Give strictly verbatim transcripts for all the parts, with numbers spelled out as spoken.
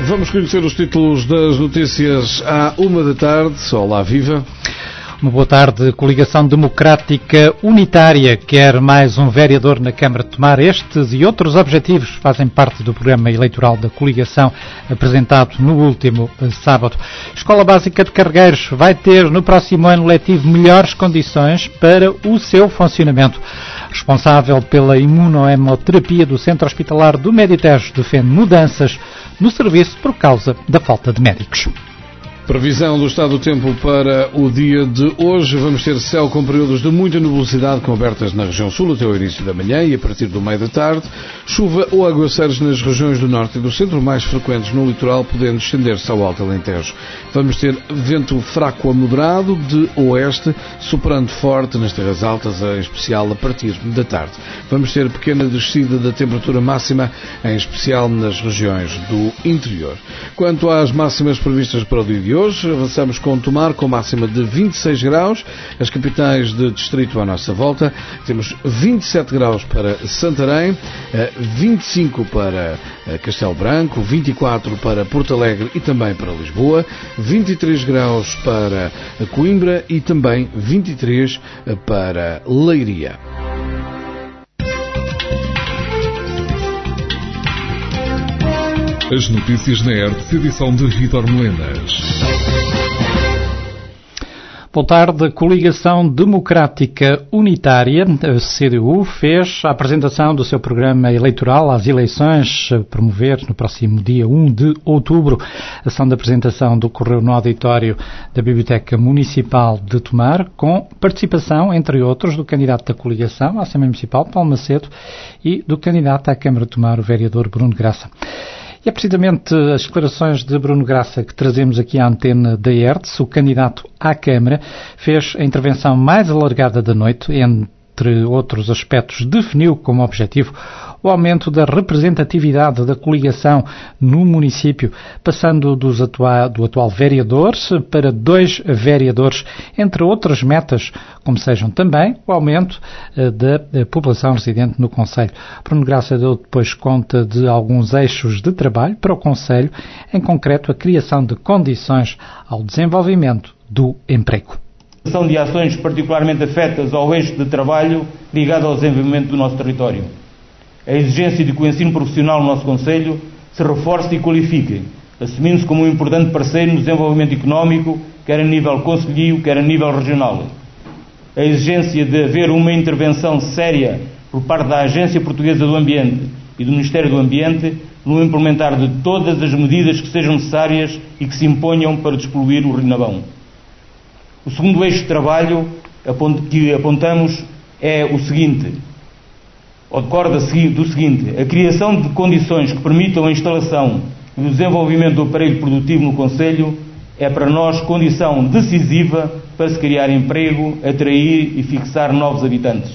Vamos conhecer os títulos das notícias à uma da tarde. Olá, viva. Uma boa tarde. Coligação Democrática Unitária quer mais um vereador na Câmara de Tomar. Estes e outros objetivos fazem parte do programa eleitoral da coligação apresentado no último sábado. Escola Básica de Carregueiros vai ter no próximo ano letivo melhores condições para o seu funcionamento. Responsável pela imunohemoterapia do Centro Hospitalar do Meditejo defende mudanças no serviço por causa da falta de médicos. Previsão do estado do tempo para o dia de hoje. Vamos ter céu com períodos de muita nubosidade cobertas na região sul até o início da manhã e a partir do meio da tarde. Chuva ou aguaceiros nas regiões do norte e do centro, mais frequentes no litoral, podendo estender-se ao Alto Alentejo. Vamos ter vento fraco a moderado de oeste, soprando forte nas terras altas, em especial a partir da tarde. Vamos ter pequena descida da temperatura máxima, em especial nas regiões do interior. Quanto às máximas previstas para o dia de hoje, avançamos com Tomar com máxima de vinte e seis graus, as capitais de distrito à nossa volta. Temos vinte e sete graus para Santarém, vinte e cinco para Castelo Branco, vinte e quatro para Porto Alegre e também para Lisboa, vinte e três graus para Coimbra e também vinte e três para Leiria. As notícias na R T P, edição de Vítor Melenas. Boa tarde. Coligação Democrática Unitária, a C D U, fez a apresentação do seu programa eleitoral às eleições a promover no próximo dia um de outubro. A ação de apresentação decorreu no auditório da Biblioteca Municipal de Tomar, com participação, entre outros, do candidato da coligação à Assembleia Municipal, Paulo Macedo, e do candidato à Câmara de Tomar, o vereador Bruno Graça. E é precisamente as declarações de Bruno Graça que trazemos aqui à antena da E R T S. O candidato à Câmara fez a intervenção mais alargada da noite. Entre outros aspectos, definiu como objetivo o aumento da representatividade da coligação no município, passando dos atua- do atual vereador para dois vereadores, entre outras metas, como sejam também o aumento uh, da uh, população residente no concelho. Bruno Graça deu depois conta de alguns eixos de trabalho para o concelho, em concreto a criação de condições ao desenvolvimento do emprego. São de ações particularmente afetas ao eixo de trabalho ligado ao desenvolvimento do nosso território. A exigência de que o ensino profissional no nosso concelho se reforce e qualifique, assumindo-se como um importante parceiro no desenvolvimento económico, quer a nível concelhio, quer a nível regional. A exigência de haver uma intervenção séria por parte da Agência Portuguesa do Ambiente e do Ministério do Ambiente no implementar de todas as medidas que sejam necessárias e que se imponham para despoluir o Rio Navão. O segundo eixo de trabalho que apontamos é o seguinte, ou decorre do seguinte: a criação de condições que permitam a instalação e o desenvolvimento do aparelho produtivo no concelho é para nós condição decisiva para se criar emprego, atrair e fixar novos habitantes.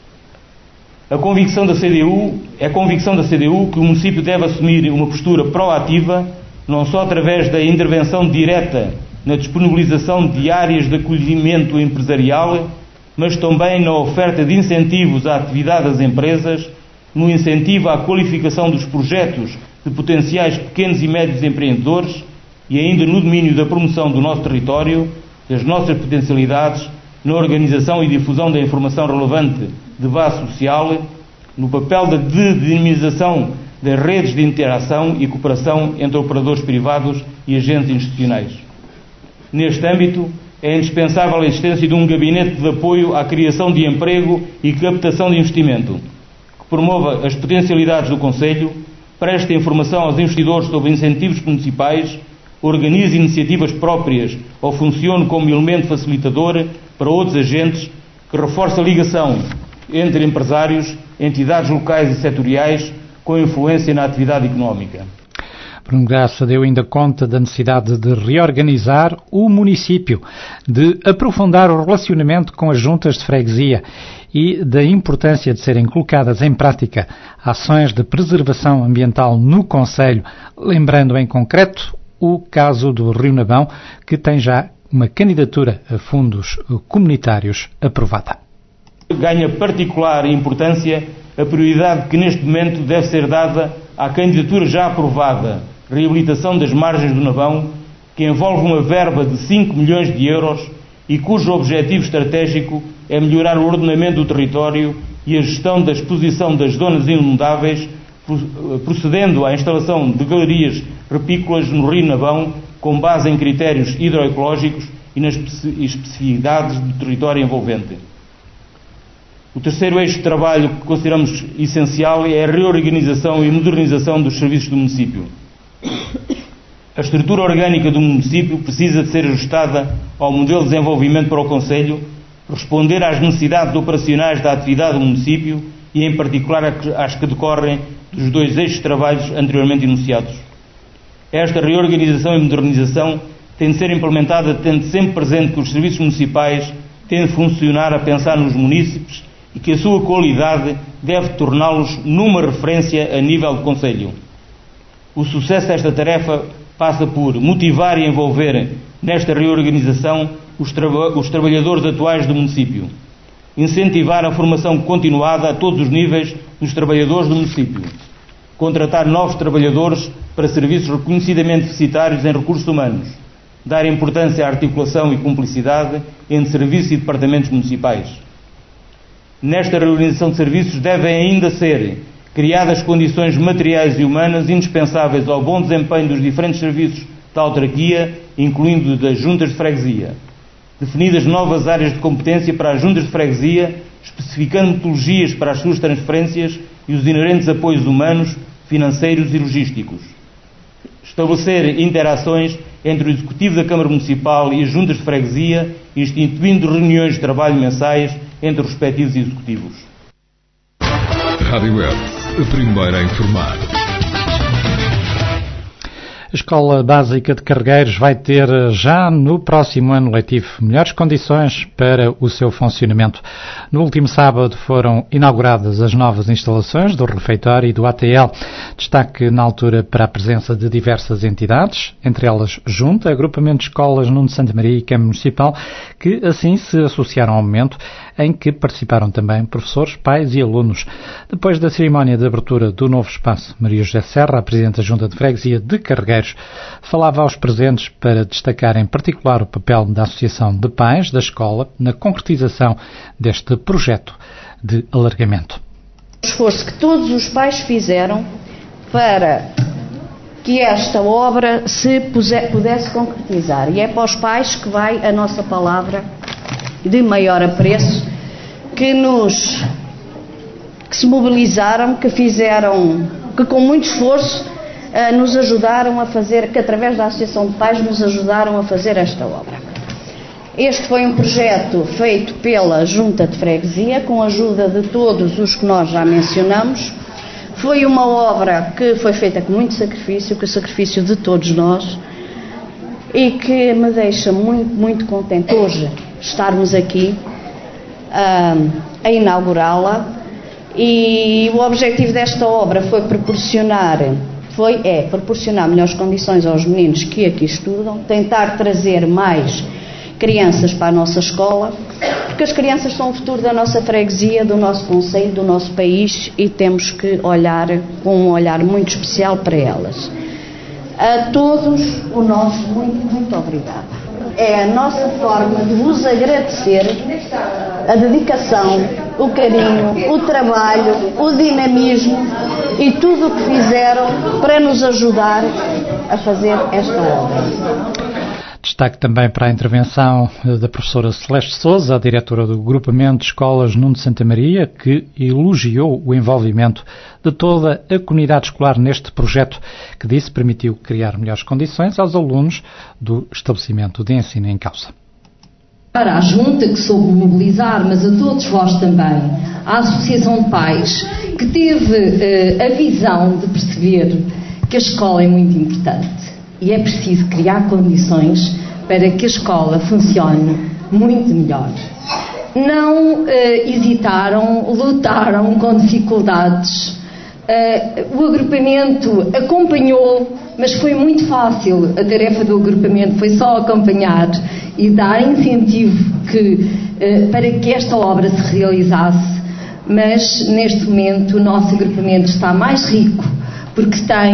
A convicção da C D U é a convicção da C D U que o município deve assumir uma postura proativa, não só através da intervenção direta na disponibilização de áreas de acolhimento empresarial, mas também na oferta de incentivos à atividade das empresas, no incentivo à qualificação dos projetos de potenciais pequenos e médios empreendedores e ainda no domínio da promoção do nosso território, das nossas potencialidades, na organização e difusão da informação relevante de base social, no papel da dinamização das redes de interação e cooperação entre operadores privados e agentes institucionais. Neste âmbito, é indispensável a existência de um gabinete de apoio à criação de emprego e captação de investimento, que promova as potencialidades do concelho, preste informação aos investidores sobre incentivos municipais, organize iniciativas próprias ou funcione como elemento facilitador para outros agentes, que reforce a ligação entre empresários, entidades locais e setoriais com influência na atividade económica. Bruno Graça deu ainda conta da necessidade de reorganizar o município, de aprofundar o relacionamento com as juntas de freguesia e da importância de serem colocadas em prática ações de preservação ambiental no concelho, lembrando em concreto o caso do Rio Navão, que tem já uma candidatura a fundos comunitários aprovada. Ganha particular importância a prioridade que neste momento deve ser dada à candidatura já aprovada reabilitação das margens do Navão, que envolve uma verba de cinco milhões de euros e cujo objetivo estratégico é melhorar o ordenamento do território e a gestão da exposição das zonas inundáveis, procedendo à instalação de galerias repícolas no Rio Navão, com base em critérios hidroecológicos e nas especificidades do território envolvente. O terceiro eixo de trabalho que consideramos essencial é a reorganização e modernização dos serviços do município. A estrutura orgânica do município precisa de ser ajustada ao modelo de desenvolvimento para o Conselho, responder às necessidades operacionais da atividade do município e, em particular, às que decorrem dos dois eixos de trabalhos anteriormente enunciados. Esta reorganização e modernização tem de ser implementada tendo sempre presente que os serviços municipais têm de funcionar a pensar nos munícipes e que a sua qualidade deve torná-los numa referência a nível de Conselho. O sucesso desta tarefa passa por motivar e envolver nesta reorganização os, traba- os trabalhadores atuais do município, incentivar a formação continuada a todos os níveis dos trabalhadores do município, contratar novos trabalhadores para serviços reconhecidamente deficitários em recursos humanos, dar importância à articulação e cumplicidade entre serviços e departamentos municipais. Nesta reorganização de serviços devem ainda ser criadas condições materiais e humanas indispensáveis ao bom desempenho dos diferentes serviços da autarquia, incluindo das juntas de freguesia. Definidas novas áreas de competência para as juntas de freguesia, especificando metodologias para as suas transferências e os inerentes apoios humanos, financeiros e logísticos. Estabelecer interações entre o Executivo da Câmara Municipal e as juntas de freguesia, instituindo reuniões de trabalho mensais entre os respectivos executivos. Rádio Web, a primeira a informar. A Escola Básica de Carregueiros vai ter já no próximo ano letivo melhores condições para o seu funcionamento. No último sábado foram inauguradas as novas instalações do refeitório e do A T L. Destaque na altura para a presença de diversas entidades, entre elas Junta, Agrupamento de Escolas Nuno de Santa Maria e Câmara Municipal, que assim se associaram ao momento em que participaram também professores, pais e alunos. Depois da cerimónia de abertura do novo espaço, Maria José Serra, a Presidente da Junta de Freguesia de Carregueiros, falava aos presentes para destacar em particular o papel da Associação de Pais da Escola na concretização deste projeto de alargamento. O esforço que todos os pais fizeram para que esta obra se pudesse concretizar. E é para os pais que vai a nossa palavra de maior apreço, que nos que se mobilizaram, que fizeram, que com muito esforço uh, nos ajudaram a fazer, que através da Associação de Pais nos ajudaram a fazer esta obra. Este foi um projeto feito pela Junta de Freguesia, com a ajuda de todos os que nós já mencionamos. Foi uma obra que foi feita com muito sacrifício, com o sacrifício de todos nós, e que me deixa muito, muito contente hoje estarmos aqui uh, a inaugurá-la. E o objetivo desta obra foi proporcionar, foi, é, proporcionar melhores condições aos meninos que aqui estudam, tentar trazer mais crianças para a nossa escola, porque as crianças são o futuro da nossa freguesia, do nosso concelho, do nosso país, e temos que olhar com um olhar muito especial para elas. A todos o nosso muito, muito obrigado. É a nossa forma de vos agradecer a dedicação, o carinho, o trabalho, o dinamismo e tudo o que fizeram para nos ajudar a fazer esta obra. Destaque também para a intervenção da professora Celeste Sousa, a diretora do Agrupamento de Escolas Nuno de Santa Maria, que elogiou o envolvimento de toda a comunidade escolar neste projeto, que disse permitiu criar melhores condições aos alunos do estabelecimento de ensino em causa. Para a Junta, que soube mobilizar, mas a todos vós também, a Associação de Pais, que teve uh, a visão de perceber que a escola é muito importante. E é preciso criar condições para que a escola funcione muito melhor. Não uh, hesitaram, lutaram com dificuldades. Uh, o agrupamento acompanhou, mas foi muito fácil. A tarefa do agrupamento foi só acompanhar e dar incentivo que, uh, para que esta obra se realizasse. Mas, neste momento, o nosso agrupamento está mais rico, porque tem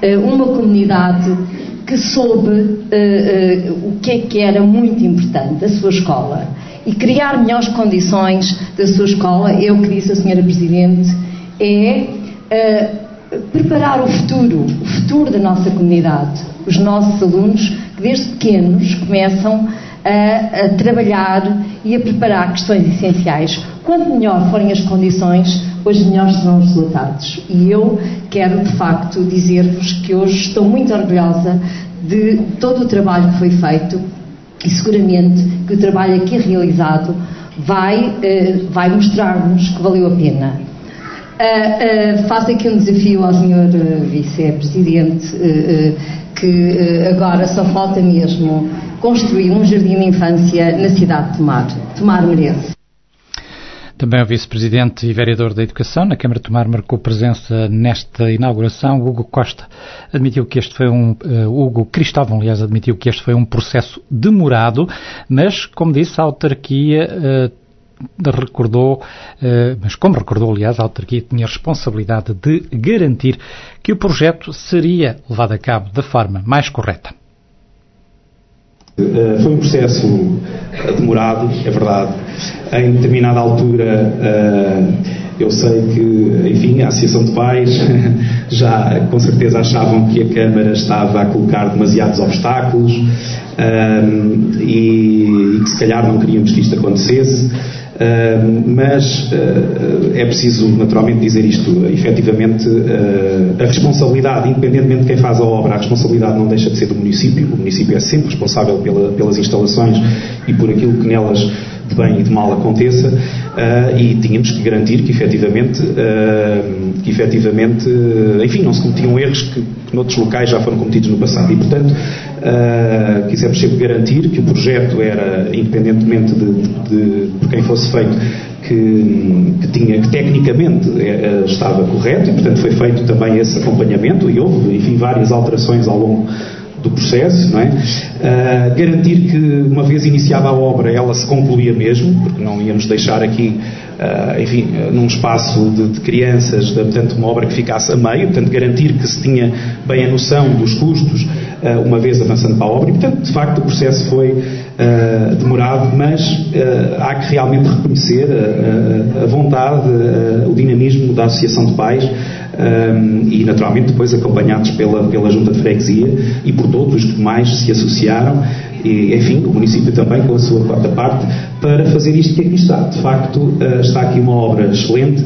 uma comunidade que soube uh, uh, o que é que era muito importante, a sua escola, e criar melhores condições da sua escola, é o que disse a senhora Presidente, é uh, preparar o futuro, o futuro da nossa comunidade, os nossos alunos que desde pequenos começam a, a trabalhar e a preparar questões essenciais. Quanto melhor forem as condições, hoje melhores serão os resultados. E eu quero, de facto, dizer-vos que hoje estou muito orgulhosa de todo o trabalho que foi feito e seguramente que o trabalho aqui realizado vai, eh, vai mostrar-nos que valeu a pena. Uh, uh, faço aqui um desafio ao senhor uh, Vice-Presidente, uh, uh, que uh, agora só falta mesmo construir um jardim de infância na cidade de Tomar. Tomar merece. Também o Vice-Presidente e Vereador da Educação na Câmara de Tomar marcou presença nesta inauguração. Hugo Costa admitiu que este foi um... Uh, Hugo Cristóvão, aliás, admitiu que este foi um processo demorado, mas, como disse, a autarquia uh, recordou, uh, mas como recordou, aliás, a autarquia tinha a responsabilidade de garantir que o projeto seria levado a cabo da forma mais correta. Uh, foi um processo demorado, é verdade. Em determinada altura, uh, eu sei que, enfim, a Associação de Pais já com certeza achavam que a Câmara estava a colocar demasiados obstáculos uh, e, e que se calhar não queríamos que isto acontecesse. Uh, mas uh, é preciso naturalmente dizer isto, efetivamente uh, a responsabilidade, independentemente de quem faz a obra, a responsabilidade não deixa de ser do município. O município é sempre responsável pela, pelas instalações e por aquilo que nelas de bem e de mal aconteça, uh, e tínhamos que garantir que efetivamente, uh, que efetivamente uh, enfim, não se cometiam erros que, que noutros locais já foram cometidos no passado e, portanto, uh, quisemos sempre garantir que o projeto era, independentemente de, de, de por quem fosse feito, que, que, tinha, que tecnicamente uh, estava correto e, portanto, foi feito também esse acompanhamento e houve, enfim, várias alterações ao longo do processo, não é? Uh, garantir que, uma vez iniciada a obra, ela se concluía mesmo, porque não íamos deixar aqui, uh, enfim, uh, num espaço de, de crianças, de, portanto, uma obra que ficasse a meio, portanto, garantir que se tinha bem a noção dos custos, uh, uma vez avançando para a obra, e, portanto, de facto, o processo foi uh, demorado, mas uh, há que realmente reconhecer a, a, a vontade, a, o dinamismo da Associação de Pais, Um, e naturalmente depois acompanhados pela, pela Junta de Freguesia e por todos os que mais se associaram e, enfim, o município também com a sua quarta parte para fazer isto que aqui está. De facto, uh, está aqui uma obra excelente.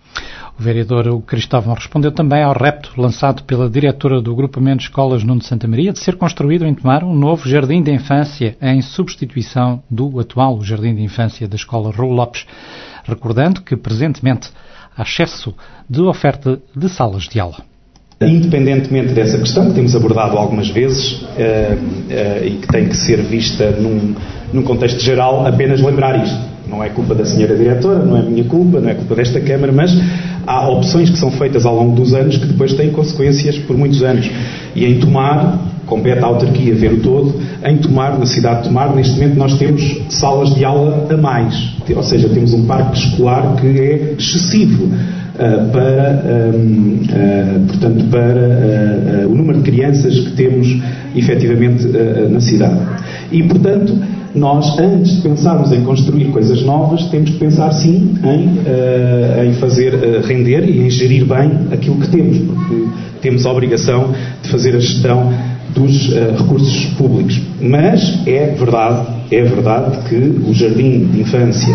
O vereador Cristóvão respondeu também ao repto lançado pela diretora do Agrupamento de Escolas Nuno de Santa Maria de ser construído em Tomar um novo jardim de infância em substituição do atual jardim de infância da Escola Raul Lopes, recordando que presentemente há excesso de oferta de salas de aula. Independentemente dessa questão, que temos abordado algumas vezes uh, uh, e que tem que ser vista num, num contexto geral, apenas lembrar isto. Não é culpa da senhora diretora, não é minha culpa, não é culpa desta Câmara, mas há opções que são feitas ao longo dos anos que depois têm consequências por muitos anos. E em Tomar, compete à autarquia ver o todo, em Tomar, na cidade de Tomar, neste momento nós temos salas de aula a mais. Ou seja, temos um parque escolar que é excessivo uh, para, um, uh, portanto, para uh, uh, o número de crianças que temos efetivamente uh, na cidade. E, portanto, nós, antes de pensarmos em construir coisas novas, temos que pensar, sim, em, uh, em fazer uh, render e em gerir bem aquilo que temos, porque temos a obrigação de fazer a gestão dos uh, recursos públicos. Mas é verdade, é verdade que o jardim de infância,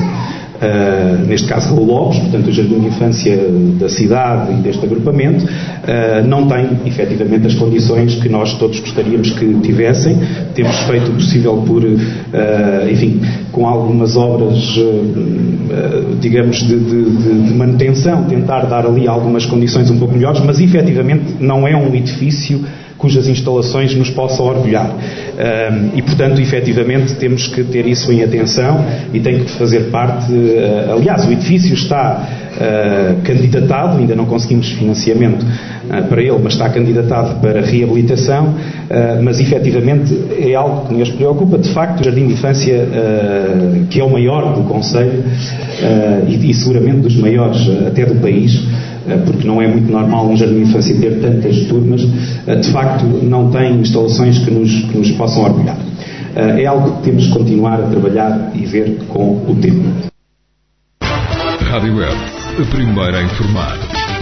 uh, neste caso Raul Lopes, portanto o jardim de infância da cidade e deste agrupamento, uh, não tem efetivamente as condições que nós todos gostaríamos que tivessem. Temos feito o possível por, uh, enfim, com algumas obras, uh, uh, digamos, de, de, de manutenção, tentar dar ali algumas condições um pouco melhores, mas efetivamente não é um edifício cujas instalações nos possam orgulhar. Um, e, portanto, efetivamente, temos que ter isso em atenção e tem que fazer parte... Uh, aliás, o edifício está uh, candidatado, ainda não conseguimos financiamento uh, para ele, mas está candidatado para reabilitação, uh, mas, efetivamente, é algo que nos preocupa. De facto, o Jardim de Infância, uh, que é o maior do concelho uh, e, e seguramente dos maiores uh, até do país, porque não é muito normal um jardim de infância ter tantas turmas, de facto não tem instalações que nos, que nos possam orgulhar. É algo que temos que continuar a trabalhar e ver com o tempo. Rádio Web, a primeira a informar.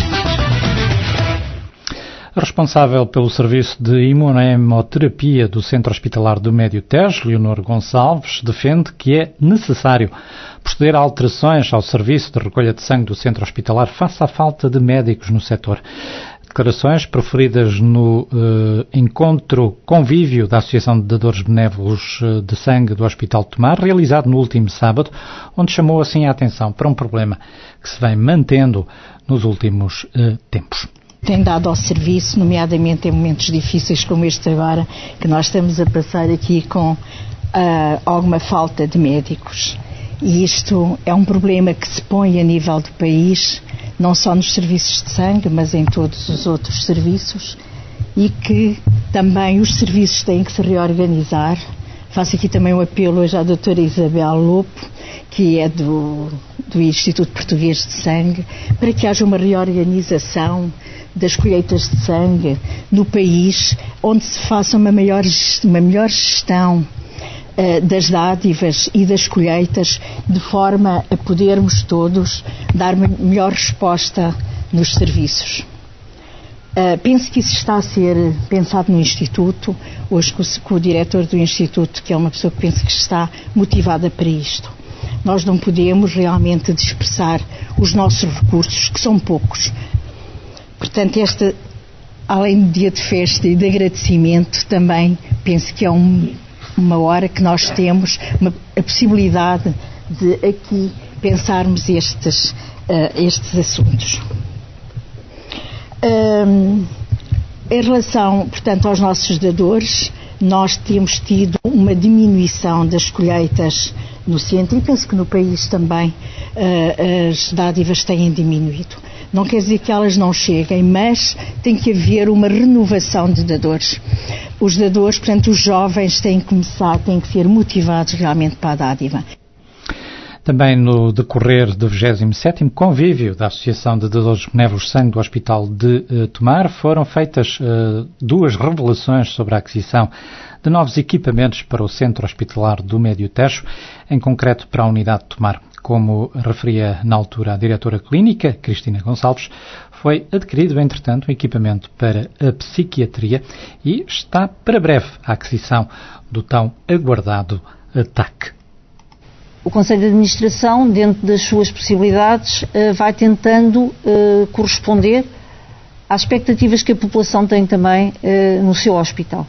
Responsável pelo serviço de imunohemoterapia do Centro Hospitalar do Médio Tejo, Leonor Gonçalves, defende que é necessário proceder a alterações ao serviço de recolha de sangue do Centro Hospitalar face à falta de médicos no setor. Declarações proferidas no uh, encontro convívio da Associação de Dadores Benévolos de Sangue do Hospital de Tomar, realizado no último sábado, onde chamou assim a atenção para um problema que se vem mantendo nos últimos uh, tempos. Tem dado ao serviço, nomeadamente em momentos difíceis como este agora, que nós estamos a passar aqui com uh, alguma falta de médicos. E isto é um problema que se põe a nível do país, não só nos serviços de sangue, mas em todos os outros serviços, e que também os serviços têm que se reorganizar. Faço aqui também um apelo hoje à doutora Isabel Lopo, que é do, do Instituto Português de Sangue, para que haja uma reorganização das colheitas de sangue no país, onde se faça uma, maior, uma melhor gestão uh, das dádivas e das colheitas, de forma a podermos todos dar uma melhor resposta nos serviços. Uh, penso que isso está a ser pensado no Instituto, hoje com, com o diretor do Instituto, que é uma pessoa que penso que está motivada para isto. Nós não podemos realmente dispersar os nossos recursos, que são poucos. Portanto, esta, além do dia de festa e de agradecimento, também penso que é um, uma hora que nós temos uma, a possibilidade de aqui pensarmos estes, uh, estes assuntos. Um, em relação, portanto, aos nossos dadores, nós temos tido uma diminuição das colheitas no centro e penso que no país também uh, as dádivas têm diminuído. Não quer dizer que elas não cheguem, mas tem que haver uma renovação de dadores. Os dadores, portanto, os jovens têm que começar, têm que ser motivados realmente para a dádiva. Também no decorrer do vigésimo sétimo Convívio da Associação de Dadores Benévolos de Sangue do Hospital de uh, Tomar, foram feitas uh, duas revelações sobre a aquisição de novos equipamentos para o Centro Hospitalar do Médio Tejo, em concreto para a unidade de Tomar. Como referia na altura a diretora clínica, Cristina Gonçalves, foi adquirido, entretanto, um equipamento para a psiquiatria e está para breve a aquisição do tão aguardado T A C. O Conselho de Administração, dentro das suas possibilidades, vai tentando corresponder às expectativas que a população tem também no seu hospital.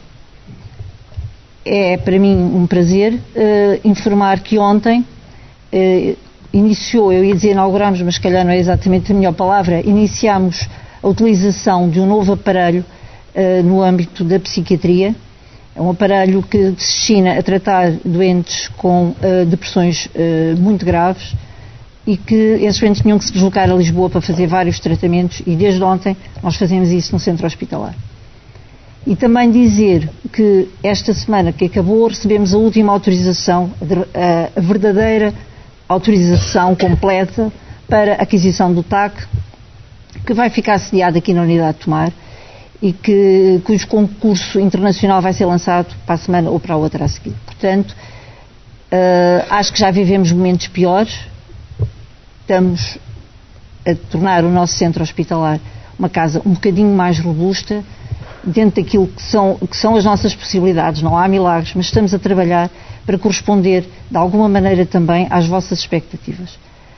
É para mim um prazer informar que ontem iniciou, eu ia dizer inauguramos, mas se calhar não é exatamente a melhor palavra, iniciamos a utilização de um novo aparelho no âmbito da psiquiatria. É um aparelho que se destina a tratar doentes com uh, depressões uh, muito graves e que esses doentes tinham que se deslocar a Lisboa para fazer vários tratamentos e desde ontem nós fazemos isso no centro hospitalar. E também dizer que esta semana que acabou recebemos a última autorização, a, a verdadeira autorização completa para a aquisição do T A C, que vai ficar sediado aqui na unidade de Tomar, e que, cujo concurso internacional vai ser lançado para a semana ou para a outra a seguir. Portanto, uh, acho que já vivemos momentos piores. Estamos a tornar o nosso centro hospitalar uma casa um bocadinho mais robusta, dentro daquilo que são, que são as nossas possibilidades. Não há milagres, mas estamos a trabalhar para corresponder, de alguma maneira, também às vossas expectativas.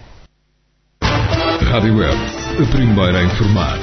Rádio Web, a primeira a informar.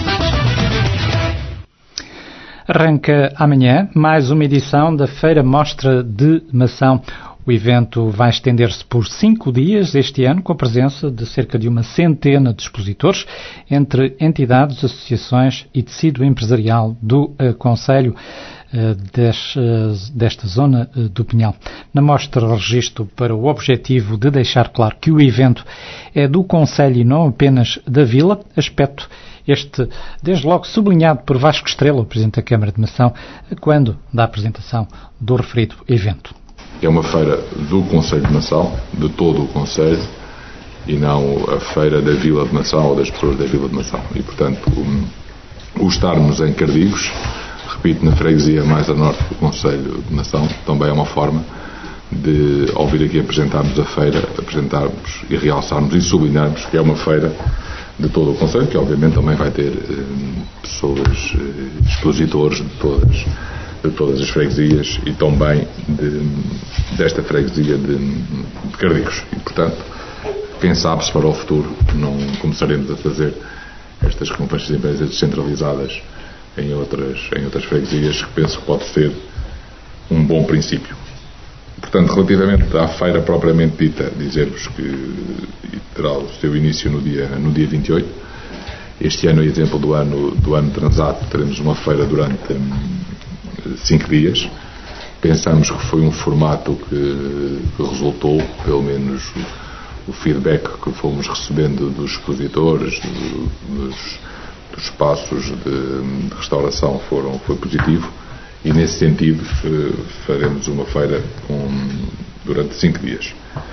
Arranca amanhã mais uma edição da Feira Mostra de Mação. O evento vai estender-se por cinco dias este ano, com a presença de cerca de uma centena de expositores, entre entidades, associações e tecido empresarial do uh, Conselho uh, des, uh, desta zona uh, do Pinhal. Na mostra registro para o objetivo de deixar claro que o evento é do Conselho e não apenas da Vila, aspecto este, desde logo, sublinhado por Vasco Estrela, o Presidente da Câmara de Mação, quando da apresentação do referido evento. É uma feira do Conselho de Mação, de todo o Conselho, e não a feira da Vila de Mação ou das pessoas da Vila de Mação. E, portanto, o, o estarmos em Cardigos, repito, na freguesia mais a norte do Concelho de Mação, também é uma forma de, ao vir aqui apresentarmos a feira, apresentarmos e realçarmos e sublinharmos que é uma feira de todo o Concelho, que obviamente também vai ter eh, pessoas, eh, expositores de todas, de todas as freguesias e também de, desta freguesia de, de Cardigos. E, portanto, quem sabe se para o futuro não começaremos a fazer estas conferências de imprensa descentralizadas em outras, em outras freguesias, que penso que pode ser um bom princípio. Portanto, relativamente à feira propriamente dita, dizer-vos que terá o seu início no dia, no dia vinte e oito. Este ano, a exemplo do ano, do ano transato, teremos uma feira durante hum, cinco dias. Pensamos que foi um formato que, que resultou, pelo menos o, o feedback que fomos recebendo dos expositores, do, dos, dos espaços de, de restauração foram, foi positivo. E, nesse sentido, faremos uma feira com, durante cinco dias.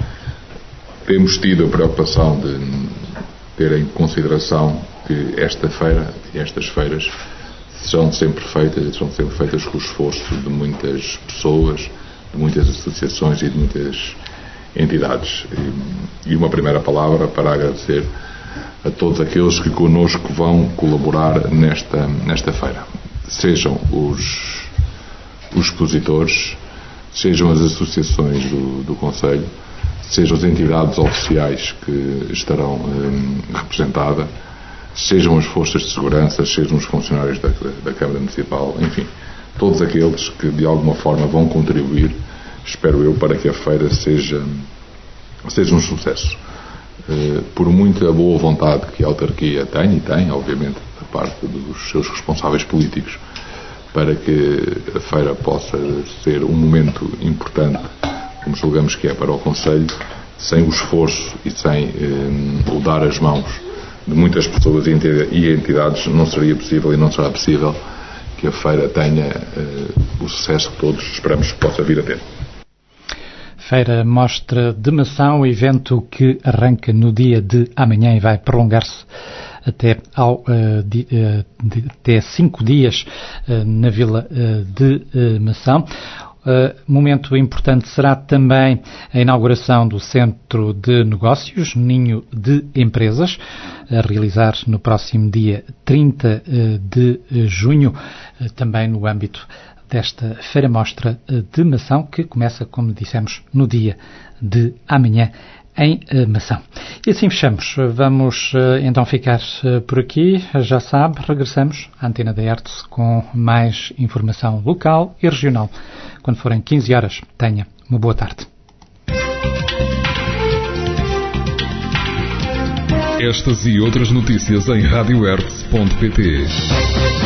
Temos tido a preocupação de ter em consideração que esta feira e estas feiras serão sempre feitas, serão sempre feitas com o esforço de muitas pessoas, de muitas associações e de muitas entidades. E, e uma primeira palavra para agradecer a todos aqueles que connosco vão colaborar nesta, nesta feira. Sejam os os expositores, sejam as associações do, do Concelho, sejam as entidades oficiais que estarão hum, representadas, sejam as forças de segurança, sejam os funcionários da, da Câmara Municipal, enfim, todos aqueles que de alguma forma vão contribuir, espero eu, para que a feira seja, seja um sucesso. Uh, por muita boa vontade que a autarquia tem, e tem, obviamente, da parte dos seus responsáveis políticos, para que a feira possa ser um momento importante, como julgamos que é para o Concelho, sem o esforço e sem eh, o dar as mãos de muitas pessoas e entidades, não seria possível e não será possível que a feira tenha eh, o sucesso que todos esperamos que possa vir a ter. Feira Mostra de Mação, evento que arranca no dia de amanhã e vai prolongar-se até, ao, uh, di, uh, de, até cinco dias uh, na Vila uh, de uh, Mação. Uh, momento importante será também a inauguração do Centro de Negócios, Ninho de Empresas, a realizar no próximo dia trinta uh, de junho, uh, também no âmbito desta Feira Mostra de Mação, que começa, como dissemos, no dia de amanhã em uh, Mação. E assim fechamos. Vamos uh, então ficar uh, por aqui. Já sabe, regressamos à Antena da Hertz com mais informação local e regional. Quando forem quinze horas, tenha uma boa tarde. Estas e outras notícias em rádio hertz ponto pt.